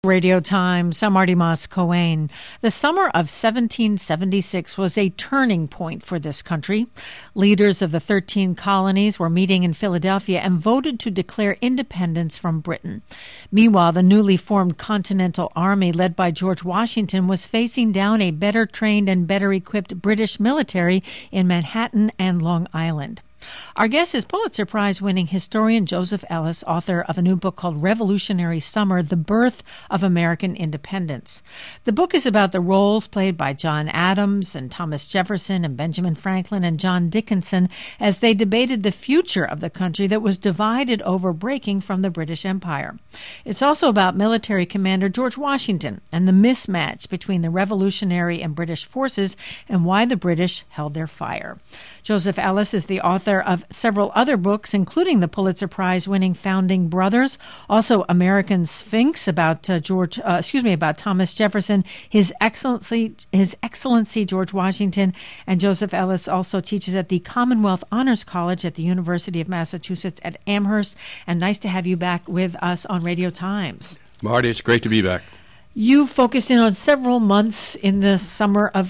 Radio Times. I'm Marty Moss Coane. The summer of 1776 was a turning point for this country. Leaders of the 13 colonies were meeting in Philadelphia and voted to declare independence from Britain. Meanwhile, the newly formed Continental Army, led by George Washington, was facing down a better trained and better equipped British military in Manhattan and Long Island. Our guest is Pulitzer Prize-winning historian Joseph Ellis, author of a new book called Revolutionary Summer, The Birth of American Independence. The book is about the roles played by John Adams and Thomas Jefferson and Benjamin Franklin and John Dickinson as they debated the future of the country that was divided over breaking from the British Empire. It's also about military commander George Washington and the mismatch between the Revolutionary and British forces and why the British held their fire. Joseph Ellis is the author of several other books, including the Pulitzer Prize-winning Founding Brothers, also American Sphinx about about Thomas Jefferson, His Excellency George Washington, and Joseph Ellis also teaches at the Commonwealth Honors College at the University of Massachusetts at Amherst. And nice to have you back with us on Radio Times. Marty, it's great to be back. You focused in on several months in the summer of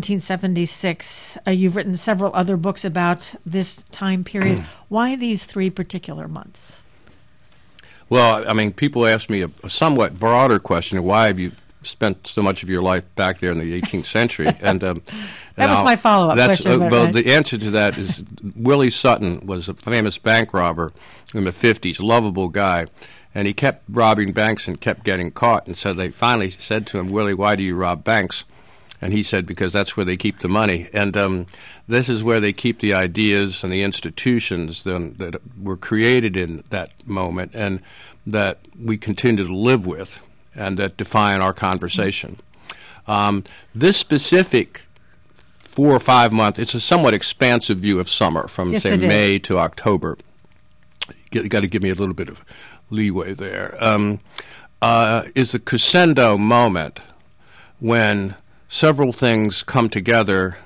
1776. You've written several other books about this time period. Why these three particular months? Well, I mean, people ask me a somewhat broader question: why have you spent so much of your life back there in the 18th century? And that was my follow-up question. Well, the answer to that is Willie Sutton was a famous bank robber in the 50s, lovable guy. And he kept robbing banks and kept getting caught. And so they finally said to him, Willie, why do you rob banks? And he said, because that's where they keep the money. And this is where they keep the ideas and the institutions that were created in that moment and that we continue to live with and that define our conversation. This specific 4 or 5 month, it's a somewhat expansive view of summer from, say, May to October. You got to give me a little bit of leeway there, is a crescendo moment when several things come together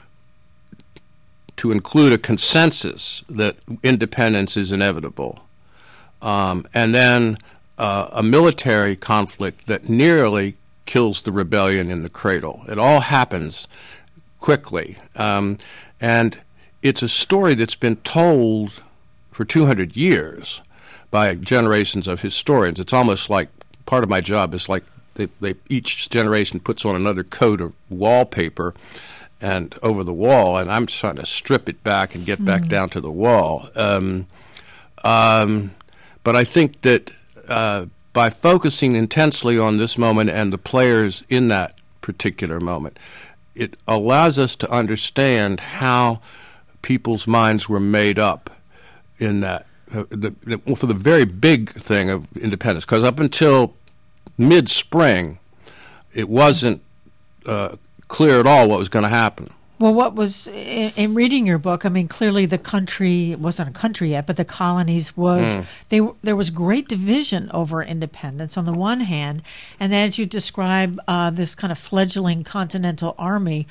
to include a consensus that independence is inevitable, and then a military conflict that nearly kills the rebellion in the cradle. It all happens quickly, and it's a story that's been told for 200 years by generations of historians. It's almost like part of my job is like they each generation puts on another coat of wallpaper and over the wall, and I'm trying to strip it back and get back down to the wall. But I think that by focusing intensely on this moment and the players in that particular moment, it allows us to understand how people's minds were made up in that for the very big thing of independence, because up until mid-spring, it wasn't clear at all what was going to happen. Well, what was, in reading your book, I mean, clearly the country, wasn't a country yet, but the colonies was, there was great division over independence on the one hand, and then as you describe this kind of fledgling Continental Army,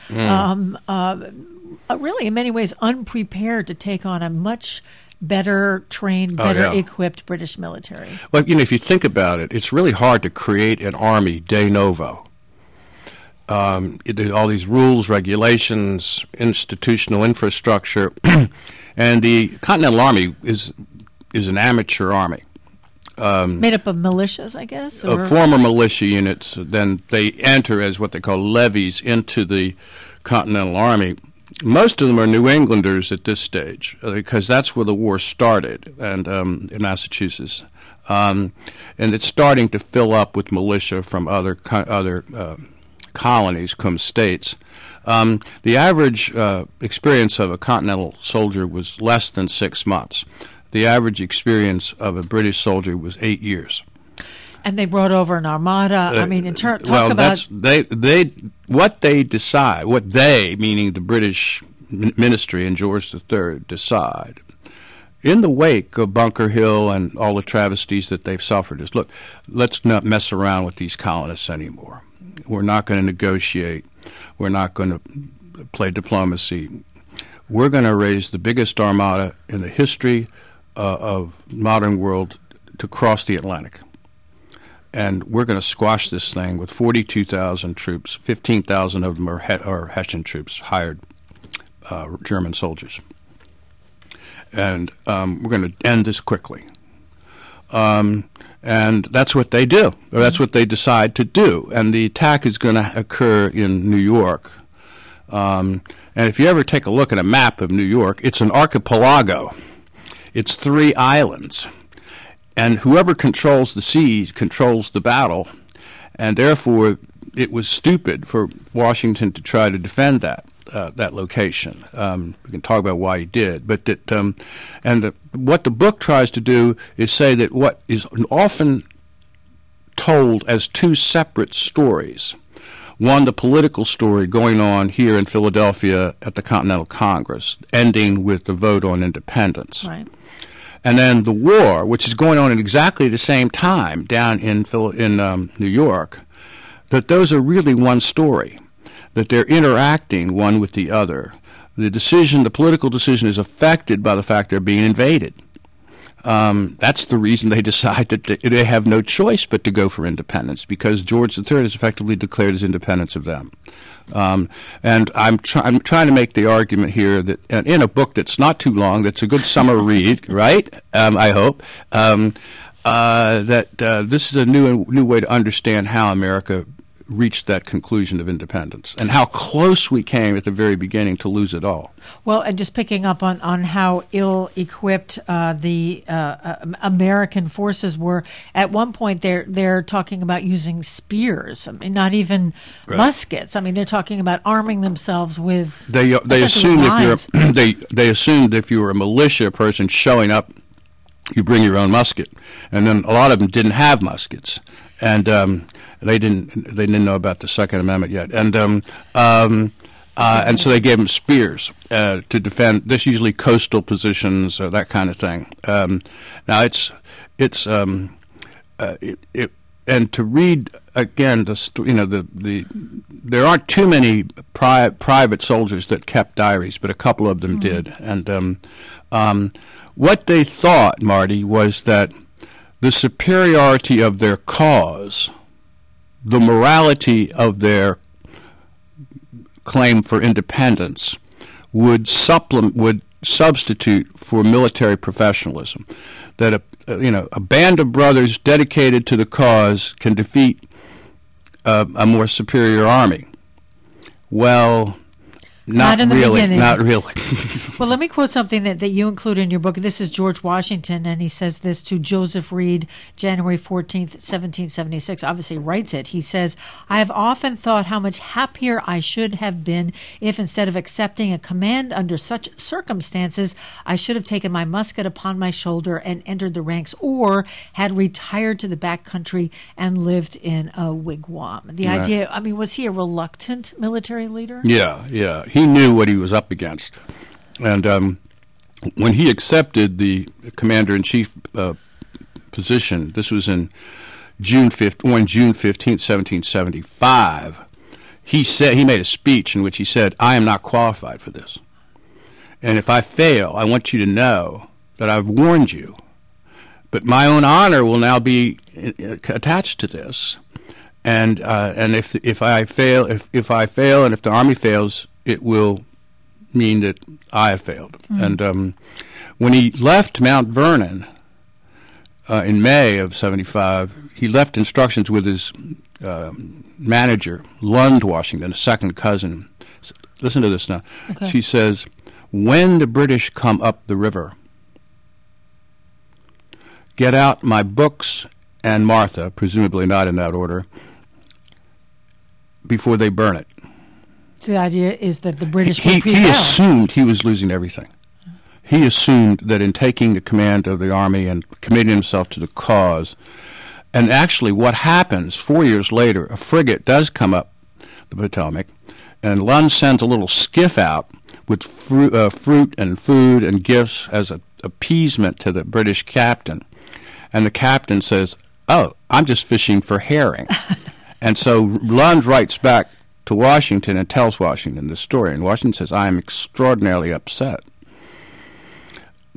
really in many ways unprepared to take on a much better trained, better equipped British military. Well, if you think about it, it's really hard to create an army de novo. All these rules, regulations, institutional infrastructure, and the Continental Army is an amateur army. Made up of militias, I guess? Former militia units. Then they enter as what they call levies into the Continental Army. Most of them are New Englanders at this stage because that's where the war started, and in Massachusetts, and it's starting to fill up with militia from other colonies, cum states. The average experience of a Continental soldier was less than 6 months. The average experience of a British soldier was 8 years. And they brought over an armada. I mean, what they decide, what they, meaning the British ministry and George III, decide in the wake of Bunker Hill and all the travesties that they've suffered is, look, let's not mess around with these colonists anymore. We're not going to negotiate. We're not going to play diplomacy. We're going to raise the biggest armada in the history of modern world to cross the Atlantic. and we're going to squash this thing with 42,000 troops. 15,000 of them are Hessian troops, hired German soldiers. And we're going to end this quickly. And that's what they do, or that's what they decide to do. And the attack is going to occur in New York. And if you ever take a look at a map of New York, it's an archipelago. It's 3 islands. And whoever controls the seas controls the battle. And therefore, it was stupid for Washington to try to defend that location. We can talk about why he did, but that what the book tries to do is say that what is often told as 2 separate stories. One, the political story going on here in Philadelphia at the Continental Congress, ending with the vote on independence. Right. And then the war, which is going on at exactly the same time down in New York, that those are really one story, that they're interacting one with the other. The political decision is affected by the fact they're being invaded. That's the reason they decide that they have no choice but to go for independence, because George III has effectively declared his independence of them. And I'm trying to make the argument here that in a book that's not too long, that's a good summer read, right? I hope that this is a new way to understand how America reached that conclusion of independence and how close we came at the very beginning to lose it all. Well, and just picking up on how ill-equipped the American forces were, at one point they're talking about using spears. I mean, not even muskets. I mean, they're talking about arming themselves with. They assumed if you were a militia person showing up, you bring your own musket, and then a lot of them didn't have muskets, and they didn't know about the Second Amendment yet, and so they gave them spears to defend. This usually coastal positions, that kind of thing. Now and to read again there aren't too many private soldiers that kept diaries, but a couple of them did, and what they thought, Marty, was that the superiority of their cause, the morality of their claim for independence, would substitute for military professionalism. That a band of brothers dedicated to the cause can defeat a more superior army. Well, not really. Well, let me quote something that you include in your book. This is George Washington, and he says this to Joseph Reed, January 14th, 1776, obviously writes it. He says, "I have often thought how much happier I should have been if, instead of accepting a command under such circumstances, I should have taken my musket upon my shoulder and entered the ranks, or had retired to the back country and lived in a wigwam." The idea, I mean, was he a reluctant military leader? Yeah. He knew what he was up against. And when he accepted the commander-in-chief position, this was on June 15th, 1775, he made a speech in which he said, "I am not qualified for this. And if I fail, I want you to know that I've warned you. But my own honor will now be attached to this. And if I fail, and if the army fails, it will mean that I have failed." And when he left Mount Vernon in May of 75, he left instructions with his manager, Lund Washington, a second cousin. Listen to this now. Okay. She says, "When the British come up the river, get out my books and Martha," presumably not in that order, "before they burn it." So the idea is that the British would prevail. He assumed he was losing everything. He assumed that in taking the command of the army and committing himself to the cause, and actually what happens 4 years later, a frigate does come up the Potomac, and Lund sends a little skiff out with fruit and food and gifts as an appeasement to the British captain. And the captain says, "Oh, I'm just fishing for herring." And so Lund writes back to Washington and tells Washington the story. And Washington says, "I am extraordinarily upset."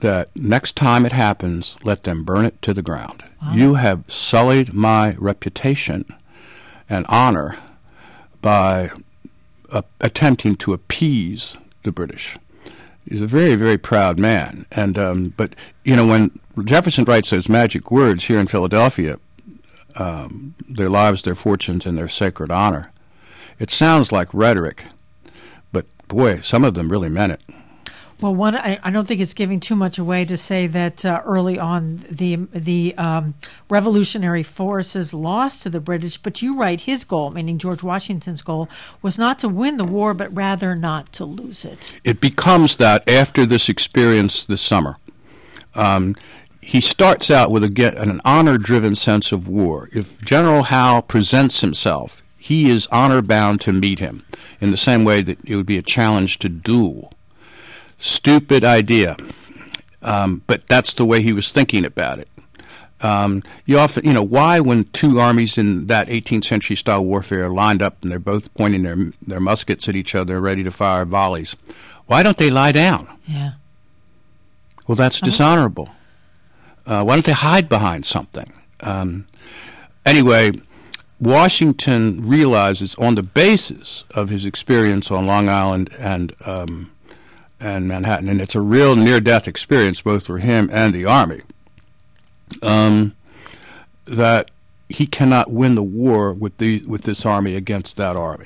that next time it happens, let them burn it to the ground. Wow. You have sullied my reputation and honor by attempting to appease the British. He's a very, very proud man. And but, when Jefferson writes those magic words here in Philadelphia, their lives, their fortunes, and their sacred honor, it sounds like rhetoric. But, boy, some of them really meant it. Well, I don't think it's giving too much away to say that early on the revolutionary forces lost to the British, but you write his goal, meaning George Washington's goal, was not to win the war, but rather not to lose it. It becomes that after this experience this summer. He starts out with an honor-driven sense of war. If General Howe presents himself, he is honor-bound to meet him in the same way that it would be a challenge to duel. Stupid idea, but that's the way he was thinking about it. You often, why when two armies in that 18th century style warfare are lined up and they're both pointing their muskets at each other, ready to fire volleys, why don't they lie down? Yeah. Well, that's dishonorable. Why don't they hide behind something? Anyway, Washington realizes on the basis of his experience on Long Island and Manhattan, and it's a real near-death experience both for him and the Army, that he cannot win the war with this Army against that Army.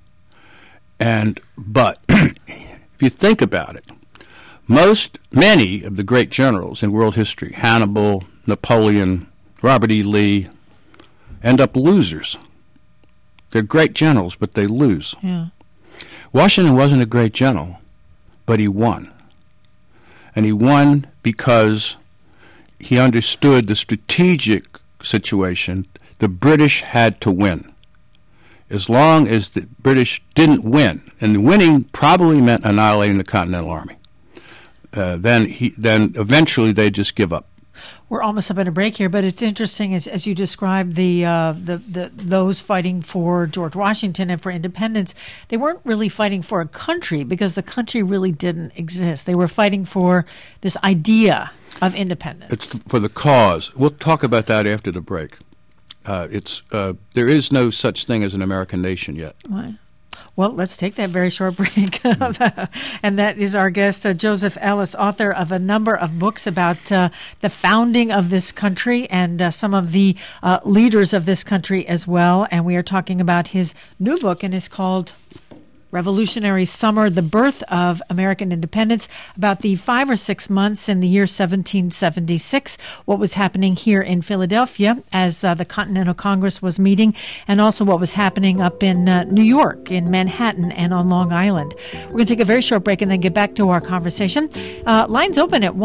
But if you think about it, many of the great generals in world history, Hannibal, Napoleon, Robert E. Lee, end up losers. They're great generals, but they lose. Yeah. Washington wasn't a great general, but he won. And he won because he understood the strategic situation. The British had to win. As long as the British didn't win, and winning probably meant annihilating the Continental Army, then eventually they'd just give up. We're almost up at a break here, but it's interesting as you describe those fighting for George Washington and for independence. They weren't really fighting for a country because the country really didn't exist. They were fighting for this idea of independence. It's for the cause. We'll talk about that after the break. There is no such thing as an American nation yet. Why? Well, let's take that very short break. And that is our guest, Joseph Ellis, author of a number of books about the founding of this country and some of the leaders of this country as well. And we are talking about his new book, and it's called Revolutionary Summer, the Birth of American Independence, about the 5 or 6 months in the year 1776, what was happening here in Philadelphia as the Continental Congress was meeting, and also what was happening up in New York, in Manhattan, and on Long Island. We're going to take a very short break and then get back to our conversation. Lines open at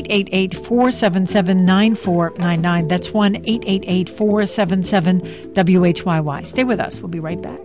1-888-477-9499. That's 1-888-477-WHYY. Stay with us. We'll be right back.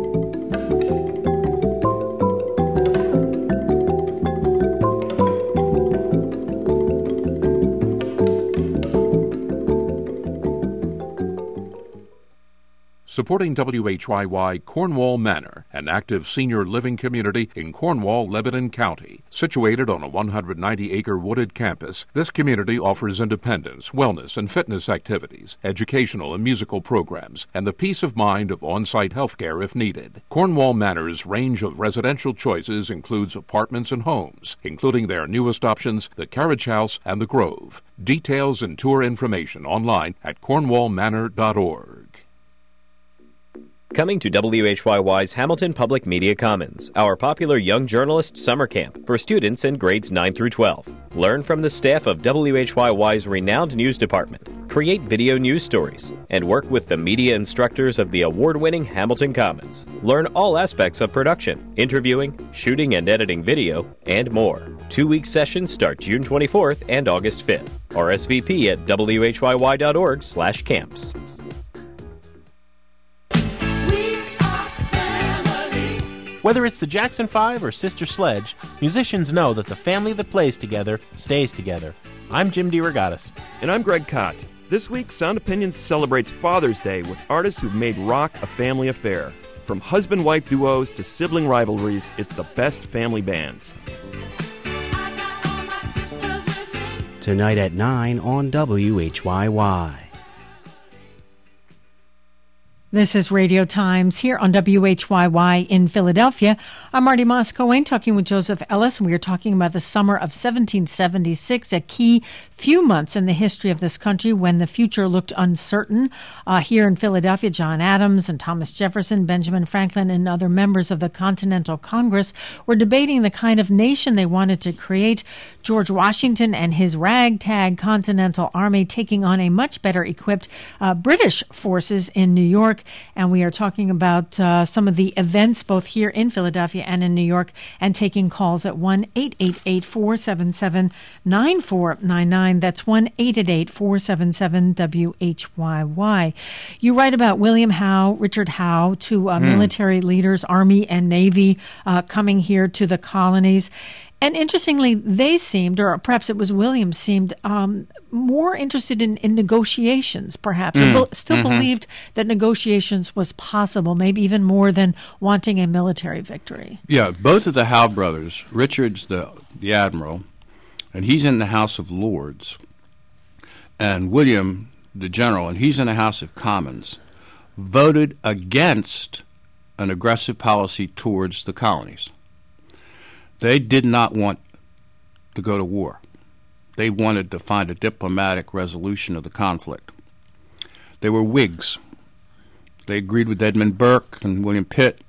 Supporting WHYY Cornwall Manor, an active senior living community in Cornwall, Lebanon County. Situated on a 190-acre wooded campus, this community offers independence, wellness, and fitness activities, educational and musical programs, and the peace of mind of on-site health care if needed. Cornwall Manor's range of residential choices includes apartments and homes, including their newest options, the Carriage House and the Grove. Details and tour information online at cornwallmanor.org. Coming to WHYY's Hamilton Public Media Commons, our popular Young Journalist Summer Camp for students in grades 9 through 12. Learn from the staff of WHYY's renowned news department, create video news stories, and work with the media instructors of the award-winning Hamilton Commons. Learn all aspects of production, interviewing, shooting and editing video, and more. 2-week sessions start June 24th and August 5th. RSVP at whyy.org/camps. Whether it's the Jackson 5 or Sister Sledge, musicians know that the family that plays together stays together. I'm Jim DeRogatis. And I'm Greg Kot. This week, Sound Opinions celebrates Father's Day with artists who've made rock a family affair. From husband-wife duos to sibling rivalries, it's the best family bands. tonight at 9 on WHYY. This is Radio Times here on WHYY in Philadelphia. I'm Marty Moss-Coane talking with Joseph Ellis, and we are talking about the summer of 1776, a key few months in the history of this country when the future looked uncertain. Here in Philadelphia, John Adams and Thomas Jefferson, Benjamin Franklin, and other members of the Continental Congress were debating the kind of nation they wanted to create. George Washington and his ragtag Continental Army taking on a much better equipped British forces in New York. And we are talking about some of the events both here in Philadelphia and in New York, and taking calls at 1-888-477-9499. That's 1-888-477-WHYY. You write about William Howe, Richard Howe, two military leaders, Army and Navy, coming here to the colonies. And interestingly, they seemed, or perhaps it was William, seemed more interested in negotiations, perhaps, or still believed that negotiations was possible, maybe even more than wanting a military victory. Yeah, both of the Howe brothers, Richard's the admiral, and he's in the House of Lords, and William, the general, and he's in the House of Commons, voted against an aggressive policy towards the colonies. They did not want to go to war. They wanted to find a diplomatic resolution of the conflict. They were Whigs. They agreed with Edmund Burke and William Pitt.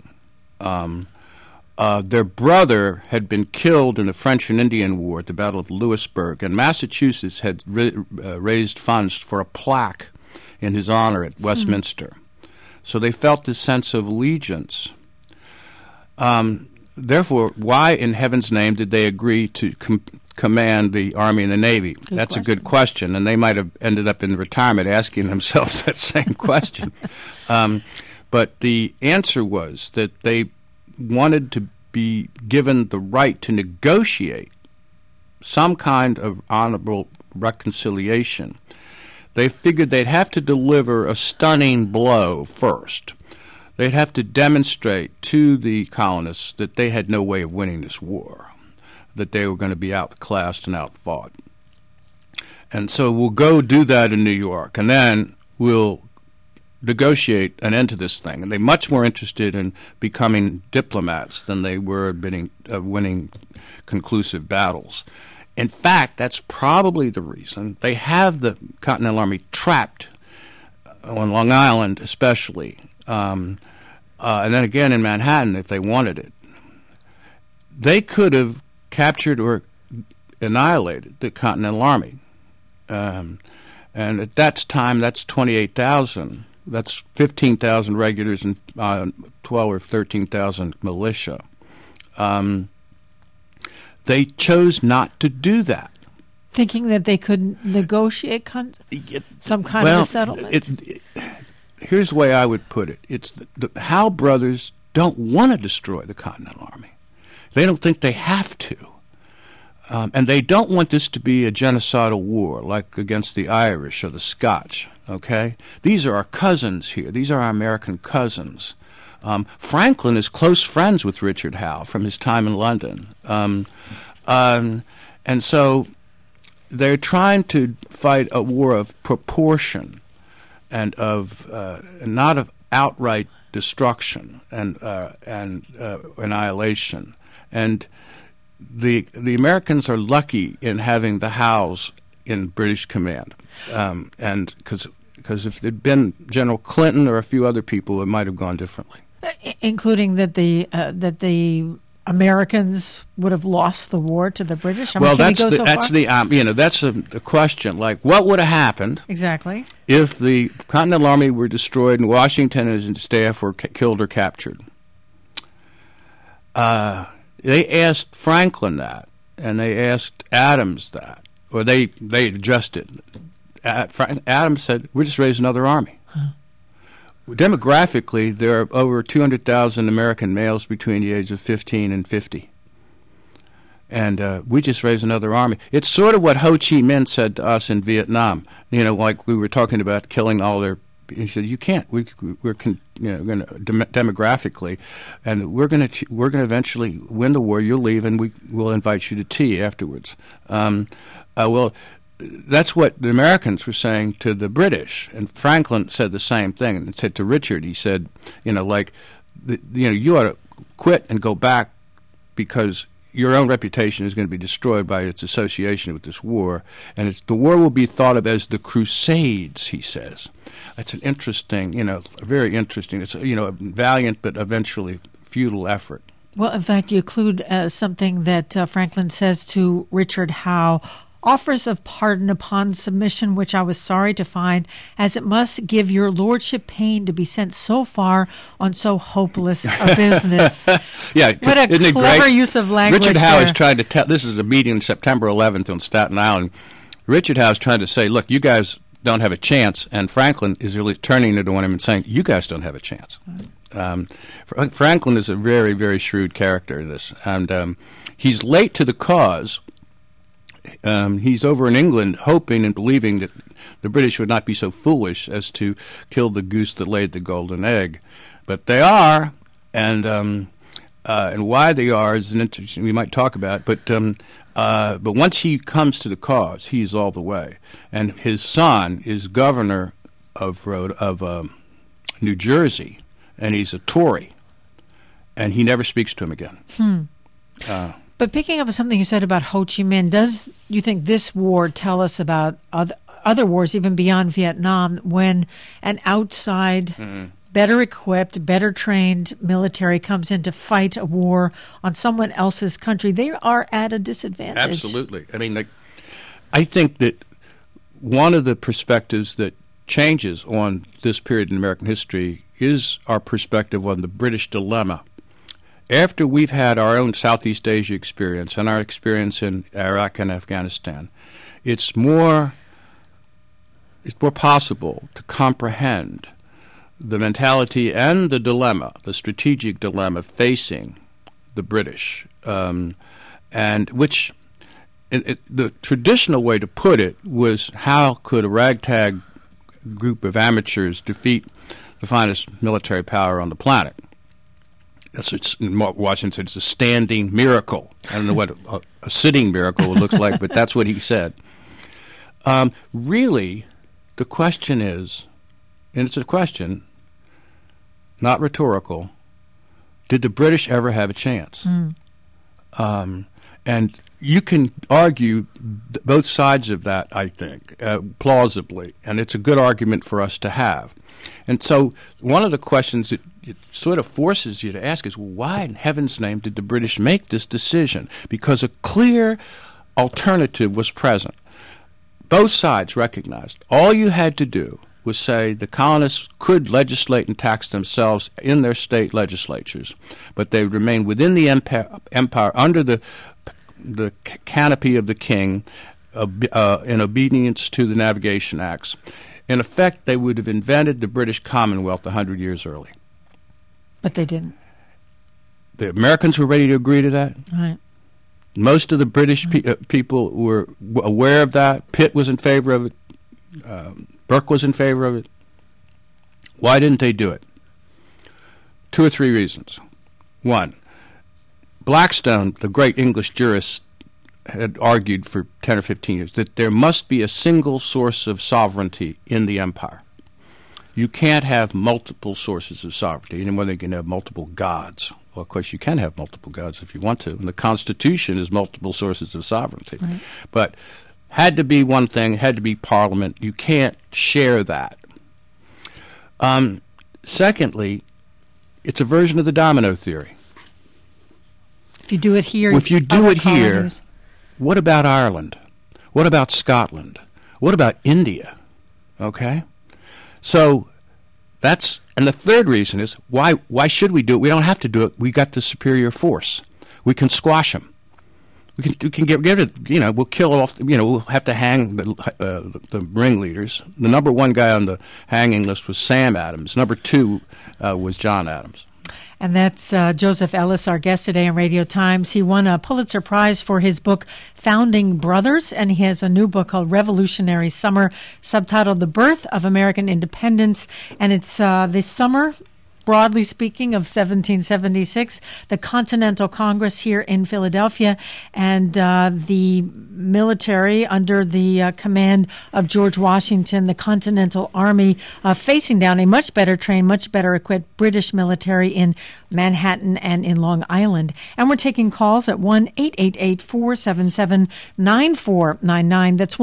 Their brother had been killed in the French and Indian War at the Battle of Louisburg, and Massachusetts had raised funds for a plaque in his honor at Westminster. So they felt this sense of allegiance. Therefore, why in heaven's name did they agree to command the Army and the Navy? That's a good question, and they might have ended up in retirement asking themselves that same question. But the answer was that they wanted to be given the right to negotiate some kind of honorable reconciliation. They figured they'd have to deliver a stunning blow first. They'd have to demonstrate to the colonists that they had no way of winning this war, that they were going to be outclassed and outfought. And so we'll go do that in New York, and then we'll negotiate an end to this thing. And they're much more interested in becoming diplomats than they were winning conclusive battles. In fact, that's probably the reason they have the Continental Army trapped on Long Island especially, and then again in Manhattan if they wanted it. They could have captured or annihilated the Continental Army. And at that time, that's 28,000. That's 15,000 regulars and 12 or 13,000 militia. They chose not to do that. Thinking that they could negotiate some kind of a settlement? Here's the way I would put it. It's the Howe brothers don't want to destroy the Continental Army. They don't think they have to. And they don't want this to be a genocidal war like against the Irish or the Scotch, okay? These are our cousins here. These are our American cousins. Franklin is close friends with Richard Howe from his time in London. And so they're trying to fight a war of proportion and of not of outright destruction and annihilation. And the Americans are lucky in having the Howes in British command, and because if there'd been General Clinton or a few other people, it might have gone differently. Including that the Americans would have lost the war to the British. Well, that's the question. Like, what would have happened exactly if the Continental Army were destroyed and Washington and his staff were killed or captured? They asked Franklin that, and they asked Adams that, or they adjusted. Adams said, "We'll just raise another army." Demographically, there are over 200,000 American males between the age of 15 and 50. And we just raise another army. It's sort of what Ho Chi Minh said to us in Vietnam. You know, like we were talking about killing all their. He said, "You can't. We're going to demographically, and we're going to eventually win the war. You'll leave, and we'll invite you to tea afterwards." Well, that's what the Americans were saying to the British. And Franklin said the same thing, and said to Richard, he said, you ought to quit and go back because your own reputation is going to be destroyed by its association with this war, and the war will be thought of as the Crusades, he says. That's an interesting, very interesting. It's, a valiant but eventually futile effort. Well, in fact, you include something that Franklin says to Richard Howe, offers of pardon upon submission, which I was sorry to find, as it must give your lordship pain to be sent so far on so hopeless a business. Yeah, what a isn't clever it great? Use of language. Richard Howe there. is trying to tell. This is a meeting September 11th on Staten Island. Richard Howe is trying to say, look, you guys don't have a chance, and Franklin is really turning it on him and saying, you guys don't have a chance. Franklin is a very, very shrewd character in this, and he's late to the cause. He's over in England hoping and believing that the British would not be so foolish as to kill the goose that laid the golden egg. But they are, and why they are is an interesting, we might talk about. But once he comes to the cause, he's all the way. And his son is governor of New Jersey, and he's a Tory, and he never speaks to him again. But picking up on something you said about Ho Chi Minh, does you think this war tell us about other wars, even beyond Vietnam, when an outside, better equipped, better trained military comes in to fight a war on someone else's country? They are at a disadvantage. Absolutely. I mean, I think that one of the perspectives that changes on this period in American history is our perspective on the British dilemma. After we've had our own Southeast Asia experience and our experience in Iraq and Afghanistan, it's more possible to comprehend the mentality and the dilemma, the strategic dilemma facing the British, and which the traditional way to put it was, how could a ragtag group of amateurs defeat the finest military power on the planet? Washington said it's a standing miracle. I don't know what a sitting miracle looks like, but that's what he said. Really, the question is, and it's a question, not rhetorical, did the British ever have a chance? And you can argue both sides of that, I think, plausibly, and it's a good argument for us to have. And so one of the questions that it sort of forces you to ask is, why in heaven's name did the British make this decision? Because a clear alternative was present. Both sides recognized all you had to do was say the colonists could legislate and tax themselves in their state legislatures, but they would remain within the empire under the canopy of the king in obedience to the Navigation Acts. In effect, they would have invented the British Commonwealth 100 years early. But they didn't. The Americans were ready to agree to that. Right. Most of the British people were aware of that. Pitt was in favor of it. Burke was in favor of it. Why didn't they do it? 2 or 3 reasons. One, Blackstone, the great English jurist, had argued for 10 or 15 years that there must be a single source of sovereignty in the empire. You can't have multiple sources of sovereignty, and they can have multiple gods. Well, of course, you can have multiple gods if you want to, and the Constitution is multiple sources of sovereignty. Right. But had to be one thing, had to be Parliament. You can't share that. Secondly, it's a version of the domino theory. If you do it here, if you do it here, what about Ireland? What about Scotland? What about India? Okay? So and the third reason is, why should we do it? We don't have to do it. We got the superior force. We can squash them. We can get rid of, we'll kill off, we'll have to hang the ringleaders. The number 1 guy on the hanging list was Sam Adams. Number 2 was John Adams. And that's Joseph Ellis, our guest today on Radio Times. He won a Pulitzer Prize for his book, Founding Brothers, and he has a new book called Revolutionary Summer, subtitled The Birth of American Independence. And it's this summer, broadly speaking, of 1776, the Continental Congress here in Philadelphia, and the military under the command of George Washington, the Continental Army, facing down a much better trained, much better equipped British military in Manhattan and in Long Island. And we're taking calls at 1-888-477-9499. That's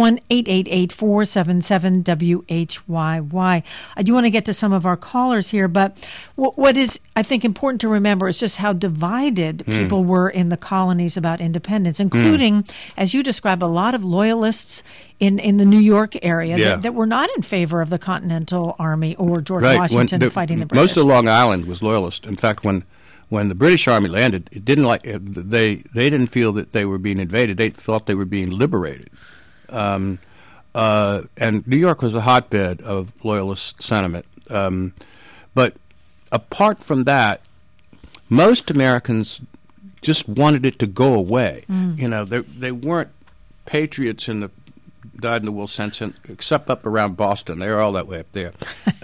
1-888-477-WHYY. I do want to get to some of our callers here, but what is, I think, important to remember is just how divided people were in the colonies about independence, including, as you describe, a lot of loyalists in the New York area that were not in favor of the Continental Army or George Washington fighting the British. Most of Long Island was loyalist. In fact, when the British Army landed, it didn't they didn't feel that they were being invaded. They thought they were being liberated. And New York was a hotbed of loyalist sentiment. But apart from that, most Americans just wanted it to go away. They weren't patriots in the dyed-in-the-wool sense, except up around Boston. They were all that way up there.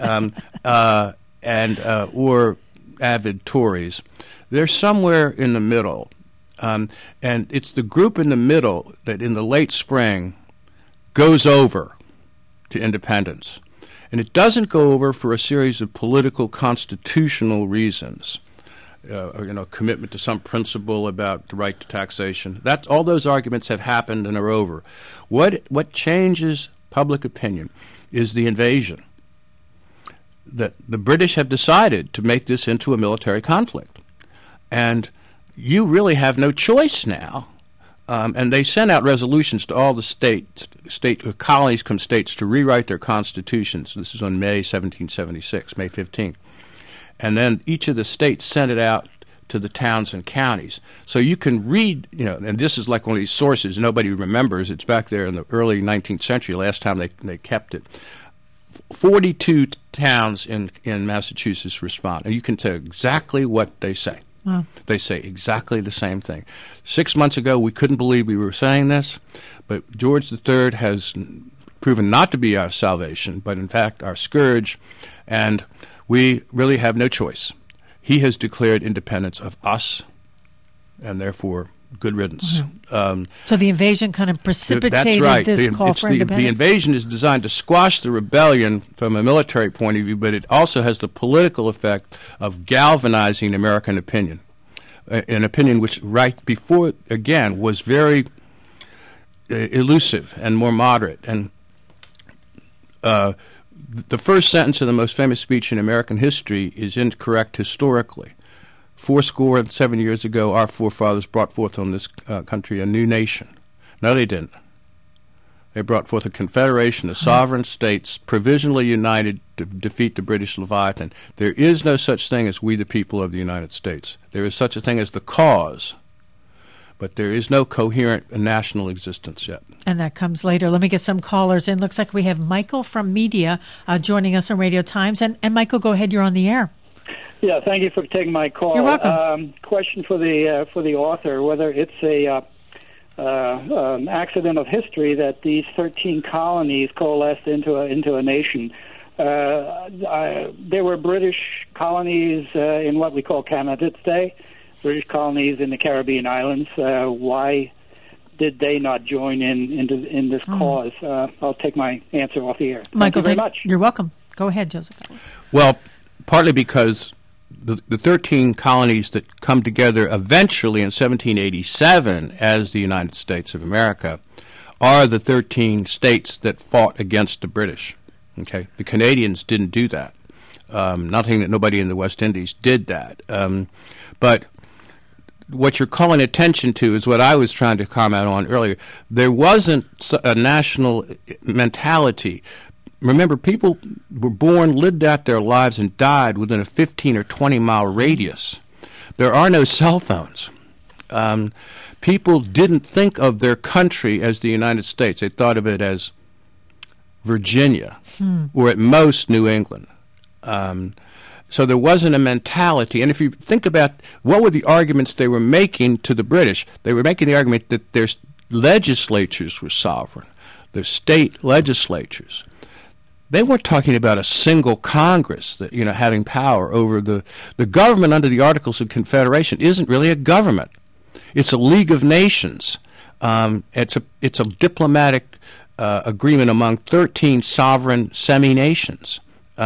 Or avid Tories. They're somewhere in the middle. And it's the group in the middle that in the late spring goes over to independence. And it doesn't go over for a series of political constitutional reasons. Commitment to some principle about the right to taxation. All those arguments have happened and are over. What changes public opinion is the invasion. That the British have decided to make this into a military conflict. And you really have no choice now. And they sent out resolutions to all the colonies come states to rewrite their constitutions. This is on May 1776, May 15th. And then each of the states sent it out to the towns and counties. So you can read, and this is like one of these sources nobody remembers. It's back there in the early 19th century, last time they kept it. 42 towns in Massachusetts respond. And you can tell exactly what they say. Wow. They say exactly the same thing. 6 months ago, we couldn't believe we were saying this, but George III has proven not to be our salvation, but in fact our scourge, and we really have no choice. He has declared independence of us, and therefore good riddance. Mm-hmm. So the invasion kind of precipitated this call for independence? The invasion is designed to squash the rebellion from a military point of view, but it also has the political effect of galvanizing American opinion, an opinion which right before, again, was very elusive and more moderate. And the first sentence of the most famous speech in American history is incorrect historically. 77 years ago, our forefathers brought forth on this country a new nation. No, they didn't. They brought forth a confederation of sovereign states provisionally united to defeat the British Leviathan. There is no such thing as we the people of the United States. There is such a thing as the cause, but there is no coherent national existence yet. And that comes later. Let me get some callers in. Looks like we have Michael from Media joining us on Radio Times. And Michael, go ahead. You're on the air. Yeah, thank you for taking my call. You're welcome. Question for the author: whether it's an accident of history that these 13 colonies coalesced into a nation. There were British colonies in what we call Canada's Day, British colonies in the Caribbean islands. Why did they not join in this cause? I'll take my answer off the air. Michael, thank you very much. You're welcome. Go ahead, Joseph. Well, partly because the 13 colonies that come together eventually in 1787 as the United States of America are the 13 states that fought against the British. Okay, the Canadians didn't do that. Nothing that nobody in the West Indies did that. But what you're calling attention to is what I was trying to comment on earlier. There wasn't a national mentality. Remember, people were born, lived out their lives, and died within a 15 or 20-mile radius. There are no cell phones. People didn't think of their country as the United States. They thought of it as Virginia or at most New England. So there wasn't a mentality. And if you think about what were the arguments they were making to the British, they were making the argument that their legislatures were sovereign, their state legislatures. They weren't talking about a single Congress that, having power over the government under the Articles of Confederation isn't really a government. It's a League of Nations. It's a diplomatic agreement among 13 sovereign semi-nations.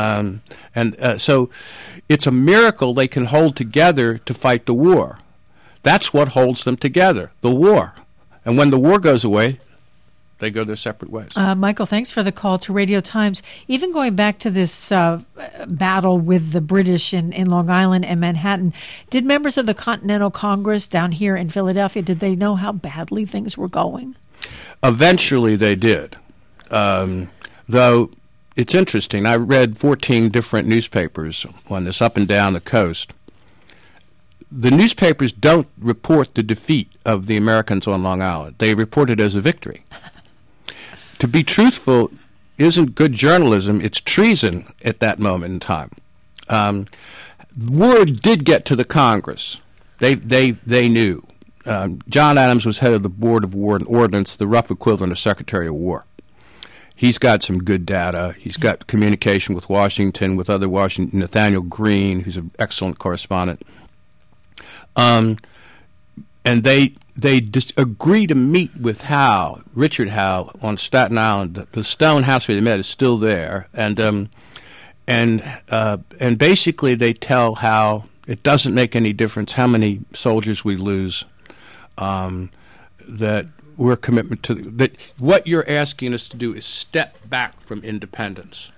So it's a miracle they can hold together to fight the war. That's what holds them together, the war. And when the war goes away, they go their separate ways. Michael, thanks for the call to Radio Times. Even going back to this battle with the British in Long Island and Manhattan, did members of the Continental Congress down here in Philadelphia, did they know how badly things were going? Eventually they did. Though it's interesting, I read 14 different newspapers on this up and down the coast. The newspapers don't report the defeat of the Americans on Long Island. They report it as a victory. To be truthful isn't good journalism. It's treason at that moment in time. Word did get to the Congress. They knew. John Adams was head of the Board of War and Ordnance, the rough equivalent of Secretary of War. He's got some good data. He's got communication with Washington, with other Washington, Nathaniel Greene, who's an excellent correspondent. And they just agree to meet with Richard Howe on Staten Island. The stone house where they met is still there, and basically they tell Howe it doesn't make any difference how many soldiers we lose. That we're commitment to that. What you're asking us to do is step back from independence.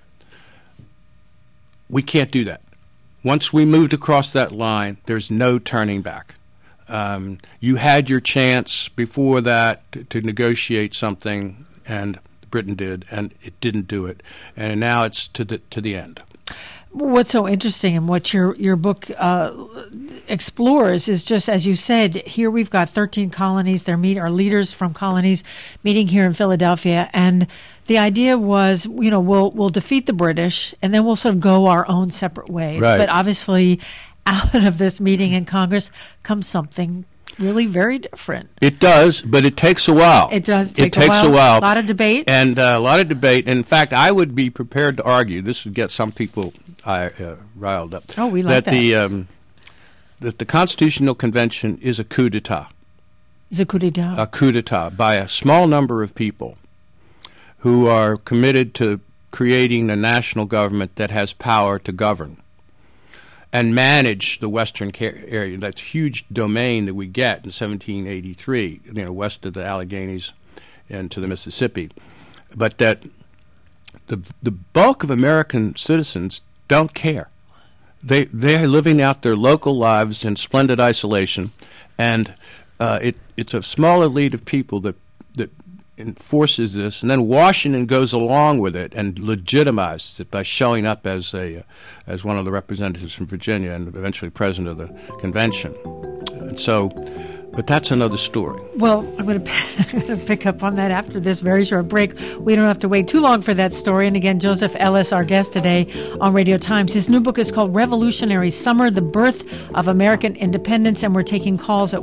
We can't do that. Once we moved across that line, there's no turning back. You had your chance before that to negotiate something, and Britain did, and it didn't do it. And now it's to the end. What's so interesting and what your book explores is just, as you said, here we've got 13 colonies. Our leaders from colonies meeting here in Philadelphia, and the idea was, we'll defeat the British, and then we'll sort of go our own separate ways. Right. But obviously, out of this meeting in Congress comes something really very different. It does, but it takes a while. It does take a while. A lot of debate. And a lot of debate. In fact, I would be prepared to argue, this would get some people riled up. Oh, we like that. That the Constitutional Convention is a coup d'etat. Is a coup d'etat? A coup d'etat by a small number of people who are committed to creating a national government that has power to govern and manage the western area. That's a huge domain that we get in 1783, west of the Alleghenies and to the Mississippi. But that the bulk of American citizens don't care. They're living out their local lives in splendid isolation, and it's a small elite of people that enforces this, and then Washington goes along with it and legitimizes it by showing up as one of the representatives from Virginia and eventually president of the convention. And so, but that's another story. Well, I'm going to pick up on that after this very short break. We don't have to wait too long for that story. And again, Joseph Ellis, our guest today on Radio Times. His new book is called Revolutionary Summer, The Birth of American Independence. And we're taking calls at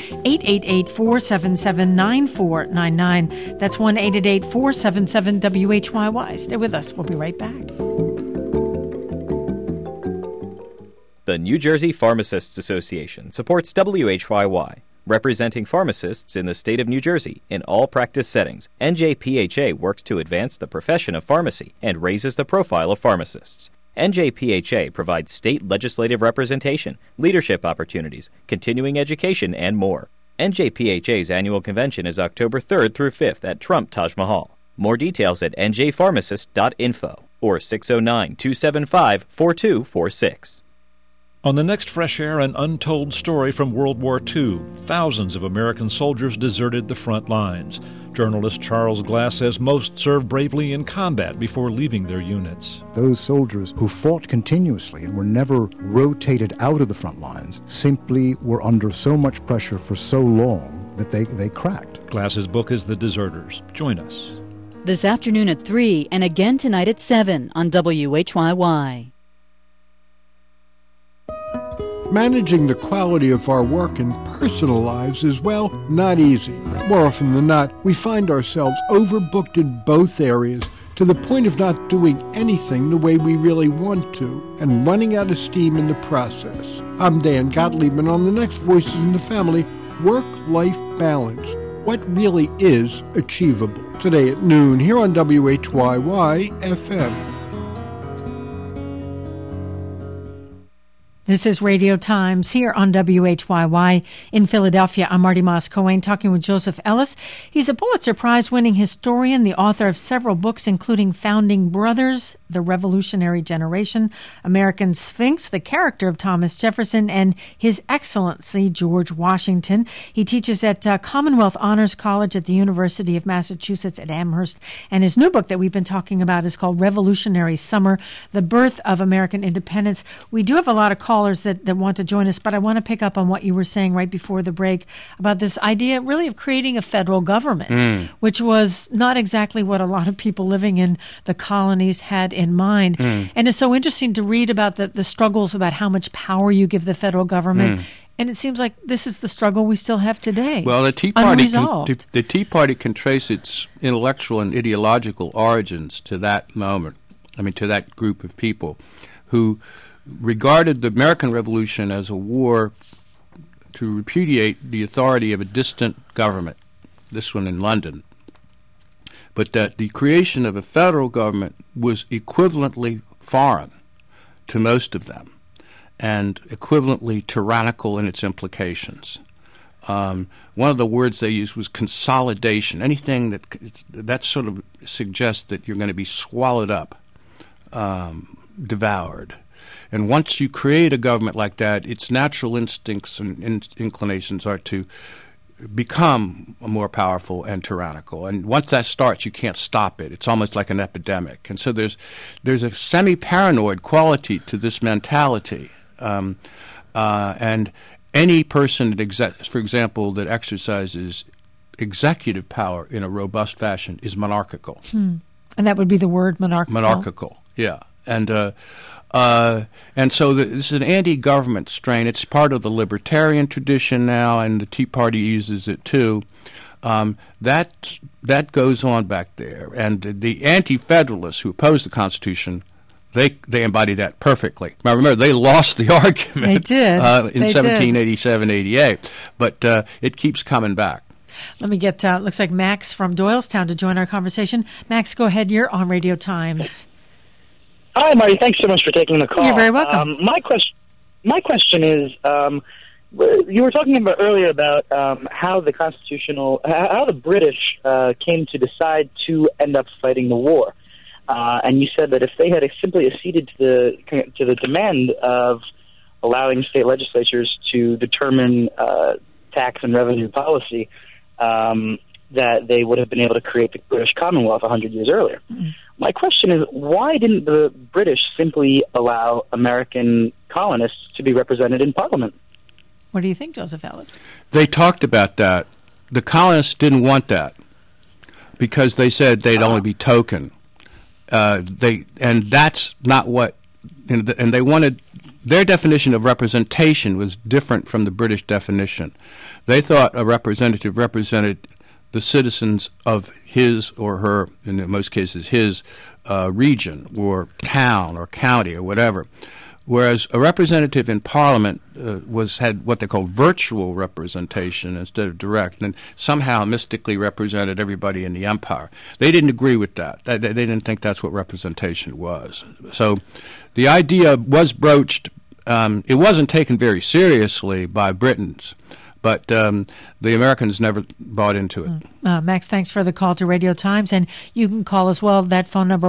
1-888-477-9499. That's 1-888-477-WHYY. Stay with us. We'll be right back. The New Jersey Pharmacists Association supports WHYY. Representing pharmacists in the state of New Jersey in all practice settings, NJPHA works to advance the profession of pharmacy and raises the profile of pharmacists. NJPHA provides state legislative representation, leadership opportunities, continuing education, and more. NJPHA's annual convention is October 3rd through 5th at Trump Taj Mahal. More details at njpharmacist.info or 609-275-4246. On the next Fresh Air, an untold story from World War II. Thousands of American soldiers deserted the front lines. Journalist Charles Glass says most served bravely in combat before leaving their units. Those soldiers who fought continuously and were never rotated out of the front lines simply were under so much pressure for so long that they cracked. Glass's book is The Deserters. Join us. This afternoon at 3 and again tonight at 7 on WHYY. Managing the quality of our work and personal lives is, well, not easy. More often than not, we find ourselves overbooked in both areas to the point of not doing anything the way we really want to and running out of steam in the process. I'm Dan Gottlieb, and on the next Voices in the Family, work-life balance. What really is achievable? Today at noon here on WHYY-FM. This is Radio Times here on WHYY in Philadelphia. I'm Marty Moss-Coane talking with Joseph Ellis. He's a Pulitzer Prize-winning historian, the author of several books, including Founding Brothers, The Revolutionary Generation, American Sphinx, The Character of Thomas Jefferson, and His Excellency George Washington. He teaches at Commonwealth Honors College at the University of Massachusetts at Amherst. And his new book that we've been talking about is called Revolutionary Summer, The Birth of American Independence. We do have a lot of callers that want to join us, but I want to pick up on what you were saying right before the break about this idea really of creating a federal government, which was not exactly what a lot of people living in the colonies had in mind. And it's so interesting to read about the struggles about how much power you give the federal government. And it seems like this is the struggle we still have today. Well, the Tea Party can trace its intellectual and ideological origins to that moment. I mean, to that group of people who regarded the American Revolution as a war to repudiate the authority of a distant government, this one in London, but that the creation of a federal government was equivalently foreign to most of them and equivalently tyrannical in its implications. One of the words they used was consolidation, anything that sort of suggests that you're going to be swallowed up, devoured. And once you create a government like that, its natural instincts and inclinations are to become more powerful and tyrannical. And once that starts, you can't stop it. It's almost like an epidemic. And so there's a semi-paranoid quality to this mentality. And any person, for example, that exercises executive power in a robust fashion is monarchical. And that would be the word monarchical? Monarchical, yeah. And so this is an anti-government strain. It's part of the libertarian tradition now, and the Tea Party uses it too. That goes on back there. And the anti-federalists who oppose the Constitution, they embody that perfectly. Now, remember, they lost the argument. They did. In 1787-88. But it keeps coming back. Let me get, looks like Max from Doylestown to join our conversation. Max, go ahead. You're on Radio Times. Hi, Marty. Thanks so much for taking the call. You're very welcome. My question is, you were talking about earlier about how the British came to decide to end up fighting the war, and you said that if they had simply acceded to the demand of allowing state legislatures to determine tax and revenue policy, that they would have been able to create the British Commonwealth 100 years earlier. My question is, why didn't the British simply allow American colonists to be represented in Parliament? What do you think, Joseph Ellis? They talked about that. The colonists didn't want that because they said they'd only be token. And that's not what. And they wanted. Their definition of representation was different from the British definition. They thought a representative represented the citizens of his or her, in most cases his, region or town or county or whatever, whereas a representative in Parliament had what they call virtual representation instead of direct, and somehow mystically represented everybody in the empire. They didn't agree with that. They didn't think that's what representation was. So the idea was broached. It wasn't taken very seriously by Britons, but the Americans never bought into it. Max, thanks for the call to Radio Times. And you can call as well. That phone number,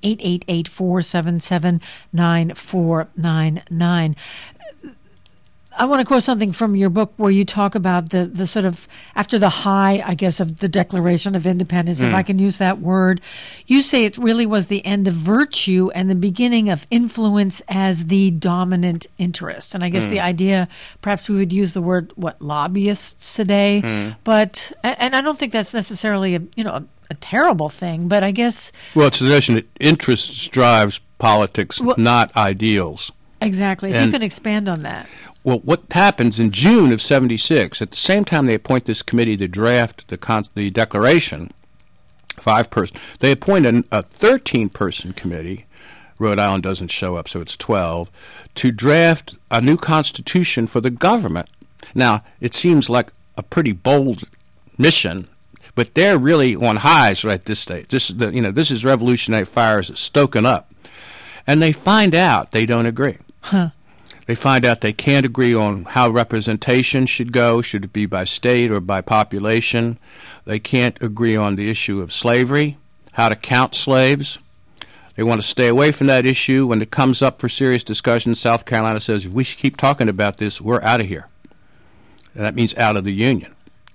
1-888-477-9499. I want to quote something from your book where you talk about the sort of, after the high, I guess, of the Declaration of Independence, if I can use that word, you say it really was the end of virtue and the beginning of influence as the dominant interest. And I guess the idea, perhaps we would use the word, lobbyists today, but, and I don't think that's necessarily a terrible thing, but I guess... Well, it's the notion that interest drives politics, not ideals. Exactly. If you can expand on that. Well, what happens in June of 76, at the same time they appoint this committee to draft the Declaration, 5-person. They appoint a 13-person committee. Rhode Island doesn't show up, so it's 12, to draft a new constitution for the government. Now, it seems like a pretty bold mission, but they're really on highs right this stage. This is revolutionary fires stoking up. And they find out they don't agree. They find out they can't agree on how representation should go. Should it be by state or by population? They can't agree on the issue of slavery, how to count slaves. They want to stay away from that issue. When it comes up for serious discussion, South Carolina says, if we keep talking about this, we're out of here. And that means out of the Union.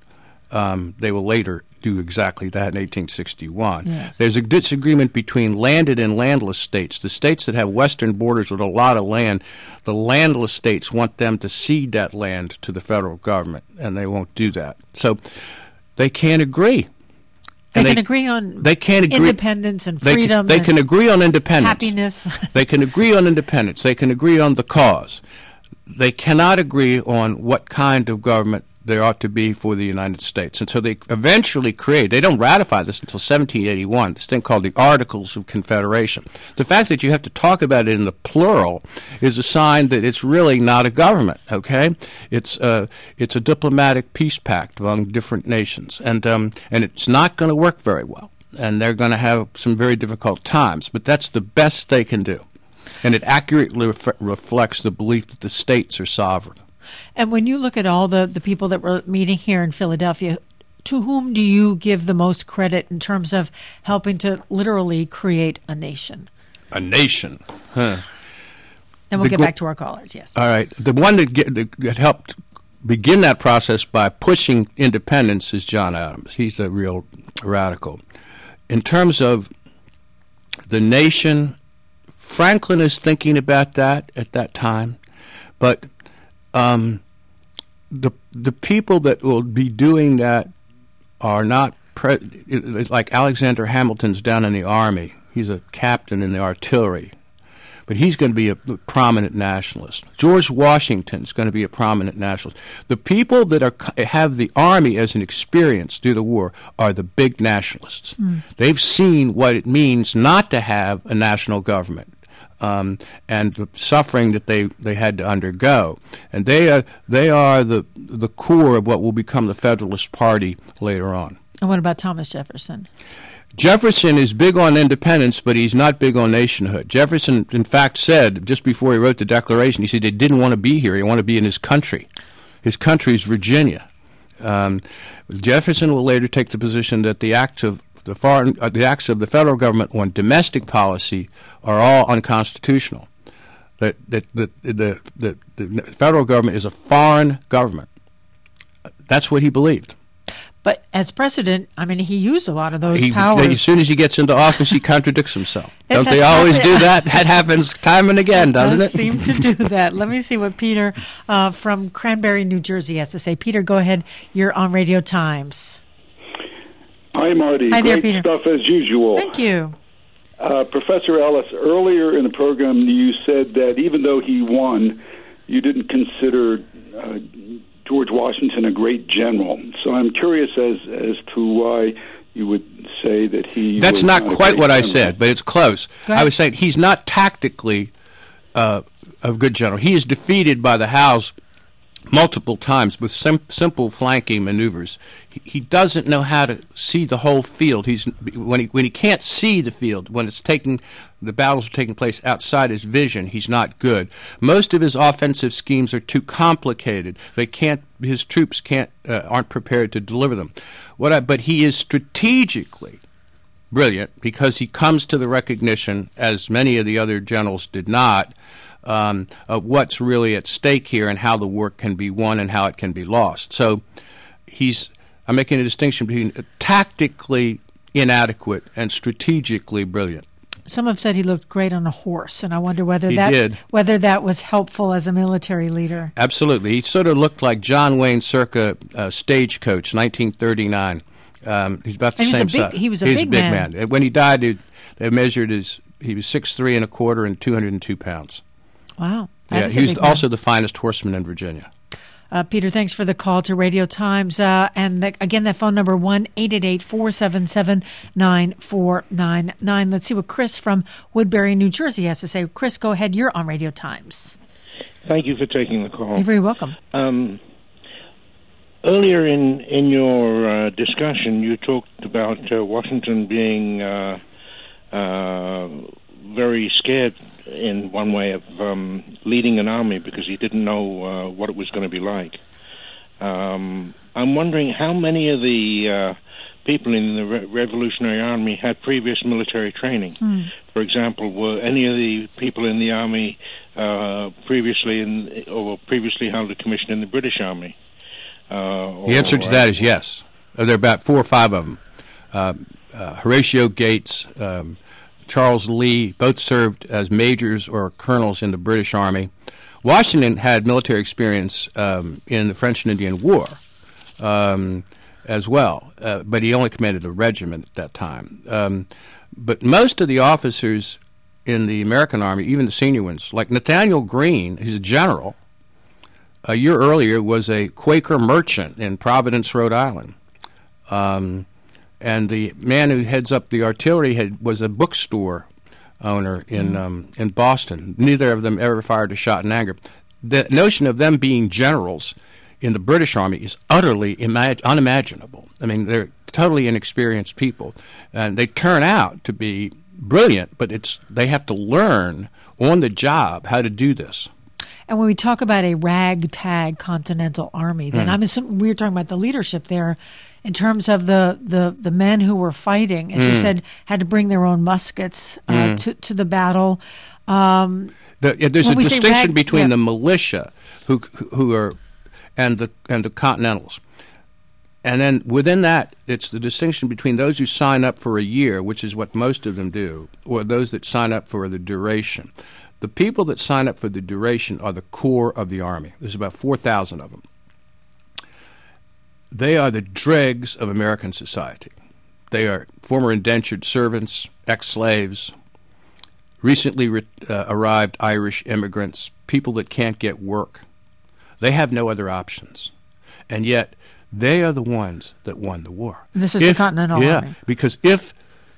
They will later do exactly that in 1861. Yes. There's a disagreement between landed and landless states. The states that have western borders with a lot of land, the landless states want them to cede that land to the federal government, and they won't do that. So they can't agree. They can agree on independence and freedom. They can agree on independence. Happiness. They can agree on independence. They can agree on the cause. They cannot agree on what kind of government there ought to be for the United States. And so they eventually create, they don't ratify this until 1781, this thing called the Articles of Confederation. The fact that you have to talk about it in the plural is a sign that it's really not a government, okay? It's a diplomatic peace pact among different nations. And it's not going to work very well. And they're going to have some very difficult times. But that's the best they can do. And it accurately reflects the belief that the states are sovereign. And when you look at all the people that were meeting here in Philadelphia, to whom do you give the most credit in terms of helping to literally create a nation? A nation, huh? And we'll get back to our callers, yes. All right. The one that helped begin that process by pushing independence is John Adams. He's the real radical. In terms of the nation, Franklin is thinking about that at that time, but the people that will be doing that are not like Alexander Hamilton's down in the Army. He's a captain in the artillery, but he's going to be a prominent nationalist. George Washington's going to be a prominent nationalist. The people that have the Army as an experience through the war are the big nationalists. They've seen what it means not to have a national government. And the suffering that they had to undergo, and they are the core of what will become the Federalist Party later on. And what about Thomas Jefferson? Jefferson is big on independence, but he's not big on nationhood. Jefferson, in fact, said just before he wrote the Declaration, he said he didn't want to be here; he wanted to be in his country. His country is Virginia. Jefferson will later take the position that the acts of the acts of the federal government on domestic policy are all unconstitutional. That the federal government is a foreign government. That's what he believed. But as president, I mean, he used a lot of those powers. As soon as he gets into office, he contradicts himself. Don't they always do that? That happens time and again, doesn't it? Seem to do that. Let me see what Peter from Cranberry, New Jersey has to say. Peter, go ahead. You're on Radio Times. Hi, Marty. Hi there, Great Peter. Stuff as usual. Thank you. Professor Ellis, earlier in the program you said that even though he won, you didn't consider George Washington a great general. So I'm curious as to why you would say that he That's was not quite what general. I said, but it's close. I was saying he's not tactically a good general. He is defeated by the House multiple times with simple flanking maneuvers. He doesn't know how to see the whole field. When he can't see the field, when the battles are taking place outside his vision, he's not good. Most of his offensive schemes are too complicated. His troops aren't prepared to deliver them. But he is strategically brilliant because he comes to the recognition, as many of the other generals did not, of what's really at stake here and how the war can be won and how it can be lost. So I'm making a distinction between tactically inadequate and strategically brilliant. Some have said he looked great on a horse, and I wonder whether that was helpful as a military leader. Absolutely. He sort of looked like John Wayne circa Stagecoach, 1939. He's about the same size. He was a big man. When he died, they measured he was 6'3" and 202 pounds. Wow. Yeah, he was also the finest horseman in Virginia. Peter, thanks for the call to Radio Times. Again, that phone number, 1-888-477-9499. Let's see what Chris from Woodbury, New Jersey has to say. Chris, go ahead. You're on Radio Times. Thank you for taking the call. You're very welcome. Earlier in your discussion, you talked about Washington being very scared in one way of leading an army because he didn't know what it was going to be like. I'm wondering how many of the people in the Revolutionary Army had previous military training. For example, were any of the people in the Army previously held a commission in the British Army? The answer to that is yes. There are about 4 or 5 of them. Horatio Gates, Charles Lee, both served as majors or colonels in the British Army. Washington had military experience in the French and Indian War as well, but he only commanded a regiment at that time. But most of the officers in the American Army, even the senior ones, like Nathaniel Greene, he's a general, a year earlier was a Quaker merchant in Providence, Rhode Island. And the man who heads up the artillery was a bookstore owner in Boston. Neither of them ever fired a shot in anger. The notion of them being generals in the British Army is utterly unimaginable. I mean, they're totally inexperienced people, and they turn out to be brilliant, but they have to learn on the job how to do this. And when we talk about a ragtag Continental Army, then I'm assuming we were talking about the leadership there in terms of the men who were fighting, as you said, had to bring their own muskets to the battle. There's a distinction between the militia who are and the Continentals. And then within that, it's the distinction between those who sign up for a year, which is what most of them do, or those that sign up for the duration. The people that sign up for the duration are the core of the Army. There's about 4,000 of them. They are the dregs of American society. They are former indentured servants, ex-slaves, recently arrived Irish immigrants, people that can't get work. They have no other options. And yet, they are the ones that won the war. This is the Continental Army. Yeah, because if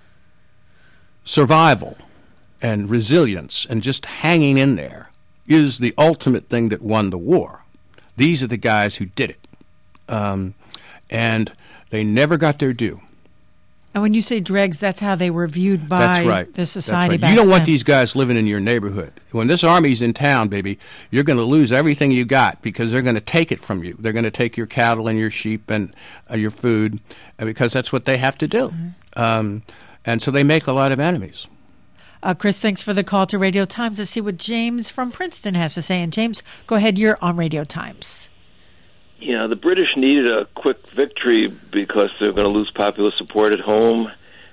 survival and resilience and just hanging in there is the ultimate thing that won the war, these are the guys who did it. And they never got their due. And when you say dregs, that's how they were viewed by the society back then. You don't want these guys living in your neighborhood. When this army's in town, baby, you're going to lose everything you got because they're going to take it from you. They're going to take your cattle and your sheep and your food because that's what they have to do. And so they make a lot of enemies. Chris, thanks for the call to Radio Times. Let's see what James from Princeton has to say. And James, go ahead. You're on Radio Times. Yeah, the British needed a quick victory because they're going to lose popular support at home,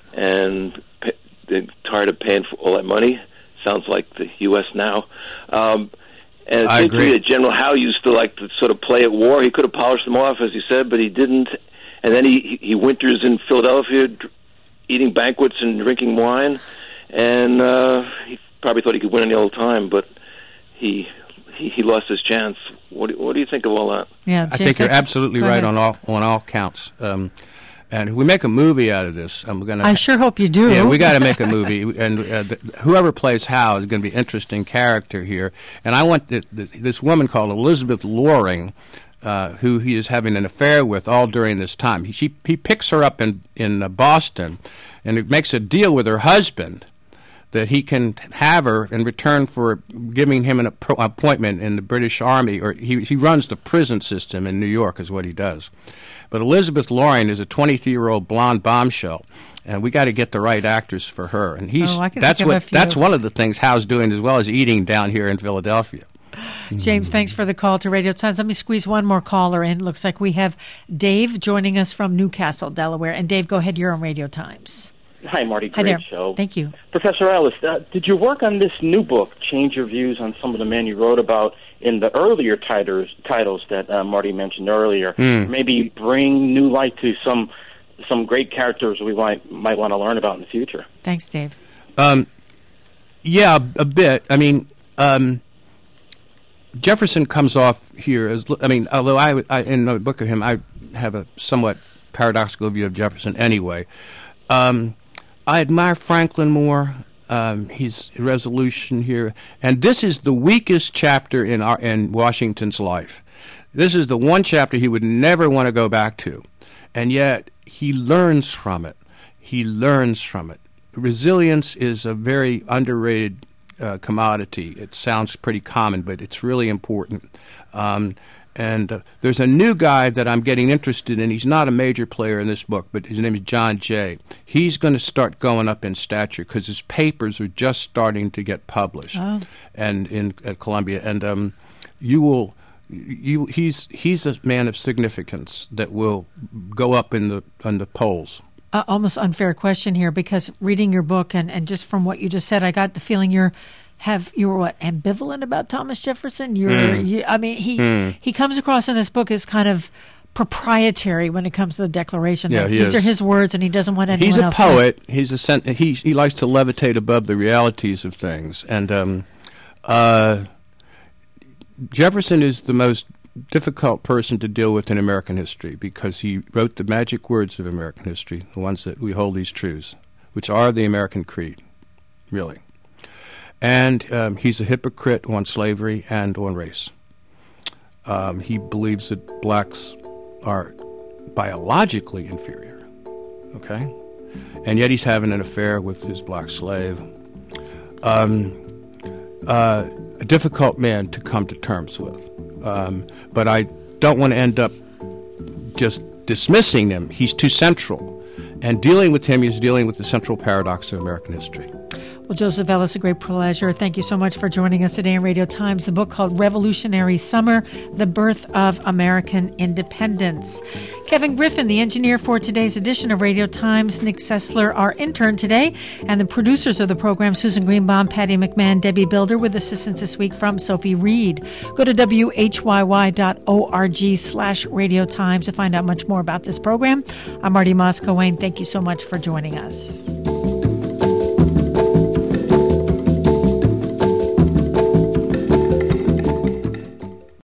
and they're tired of paying for all that money. Sounds like the U.S. now. And it seems to me that General Howe used to like to sort of play at war. He could have polished them off, as you said, but he didn't. And then he winters in Philadelphia, eating banquets and drinking wine, and he probably thought he could win any old time, but he lost his chance. What do you think of all that? Yeah, James, I think you're absolutely right on all counts. And if we make a movie out of this, I sure hope you do. Yeah, we got to make a movie, and whoever plays Howe is going to be an interesting character here. And I want this woman called Elizabeth Loring, who he is having an affair with all during this time. He picks her up in Boston, and it makes a deal with her husband that he can have her in return for giving him an appointment in the British Army, or he runs the prison system in New York is what he does. But Elizabeth Loring is a 23-year-old blonde bombshell, and we got to get the right actors for her. And that's one of the things Howe's doing as well as eating down here in Philadelphia. James, thanks for the call to Radio Times. Let me squeeze one more caller in. Looks like we have Dave joining us from Newcastle, Delaware. And Dave, go ahead. You're on Radio Times. Hi, Marty. Great show. Thank you. Professor Ellis, did your work on this new book change your views on some of the men you wrote about in the earlier titles that Marty mentioned earlier? Maybe bring new light to some great characters we might want to learn about in the future? Thanks, Dave. Yeah, a bit. I mean, Jefferson comes off here as, although I in the book of him, I have a somewhat paradoxical view of Jefferson anyway. I admire Franklin more. His resolution here, and this is the weakest chapter in Washington's life. This is the one chapter he would never want to go back to, and yet he learns from it. Resilience is a very underrated commodity. It sounds pretty common, but it's really important. And there's a new guy that I'm getting interested in. He's not a major player in this book, but his name is John Jay. He's going to start going up in stature because his papers are just starting to get published, and at Columbia. And he's a man of significance that will go up in the polls. Almost unfair question here, because reading your book and just from what you just said, I got the feeling you're ambivalent about Thomas Jefferson? He comes across in this book as kind of proprietary when it comes to the Declaration. Yeah, these are his words, and he doesn't want anyone else. He's a poet. He likes to levitate above the realities of things, and Jefferson is the most difficult person to deal with in American history because he wrote the magic words of American history, the ones that we hold these truths, which are the American creed, really. And he's a hypocrite on slavery and on race. He believes that blacks are biologically inferior, okay? And yet he's having an affair with his black slave. A difficult man to come to terms with. But I don't want to end up just dismissing him. He's too central. And dealing with him is dealing with the central paradox of American history. Well, Joseph Ellis, a great pleasure. Thank you so much for joining us today in Radio Times. The book called Revolutionary Summer, The Birth of American Independence. Kevin Griffin, the engineer for today's edition of Radio Times, Nick Sessler, our intern today, and the producers of the program, Susan Greenbaum, Patty McMahon, Debbie Builder, with assistance this week from Sophie Reed. Go to whyy.org/Radio Times to find out much more about this program. I'm Marty Moss-Coane. Thank you so much for joining us.